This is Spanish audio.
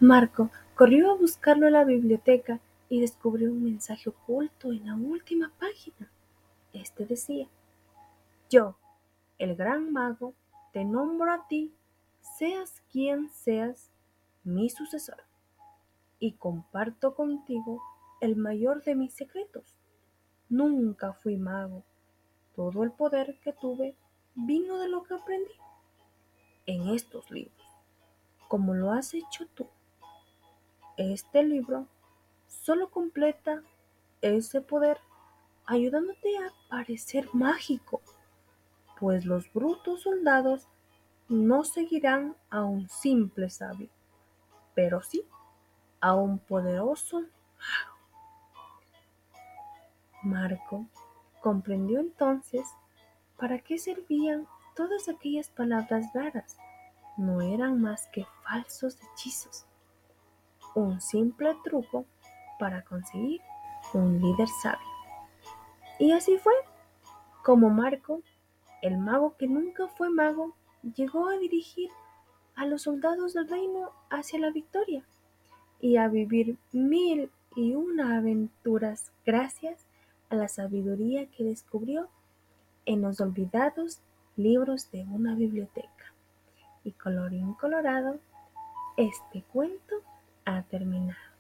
Marco corrió a buscarlo en la biblioteca y descubrió un mensaje oculto en la última página. Este decía: Yo, el gran mago, te nombro a ti, seas quien seas, mi sucesor, y comparto contigo el mayor de mis secretos. Nunca fui mago. Todo el poder que tuve vino de lo que aprendí en estos libros, como lo has hecho tú. Este libro solo completa ese poder ayudándote a parecer mágico, pues los brutos soldados no seguirán a un simple sabio, pero sí a un poderoso. Marco comprendió entonces para qué servían todas aquellas palabras raras. No eran más que falsos hechizos, un simple truco para conseguir un líder sabio. Y así fue como Marco, el mago que nunca fue mago, llegó a dirigir a los soldados del reino hacia la victoria y a vivir mil y una aventuras gracias a la sabiduría que descubrió en los olvidados libros de una biblioteca. Y colorín colorado, este cuento ha terminado.